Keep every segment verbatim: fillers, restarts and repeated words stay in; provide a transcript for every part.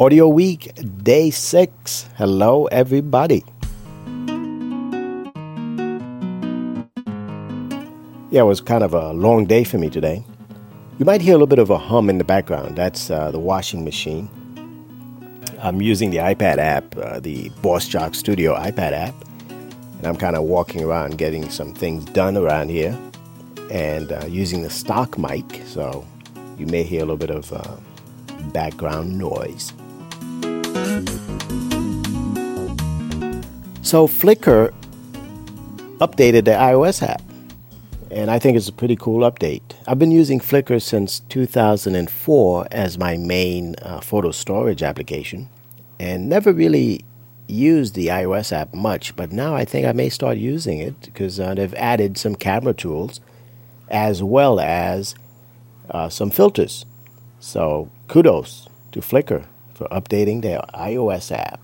Audio Week, Day six. Hello, everybody. Yeah, it was kind of a long day for me today. You might hear a little bit of a hum in the background. That's uh, the washing machine. I'm using the iPad app, uh, the Boss Jock Studio iPad app. And I'm kind of walking around getting some things done around here. And uh, using the stock mic, so you may hear a little bit of uh, background noise. So Flickr updated the iOS app, and I think it's a pretty cool update. I've been using Flickr since two thousand four as my main uh, photo storage application, and never really used the iOS app much, but now I think I may start using it because uh, they've added some camera tools as well as uh, some filters. So kudos to Flickr for updating their iOS app.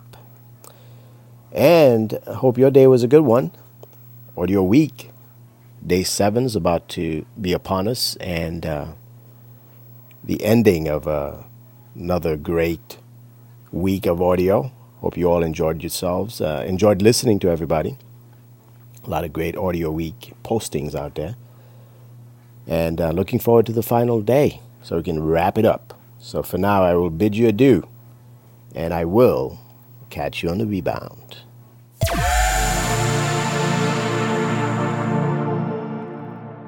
And I hope your day was a good one, or your week. Day seven is about to be upon us, and uh, the ending of uh, another great week of audio. Hope you all enjoyed yourselves, uh, enjoyed listening to everybody. A lot of great Audio Week postings out there. And uh, looking forward to the final day so we can wrap it up. So for now, I will bid you adieu, and I will catch you on the rebound.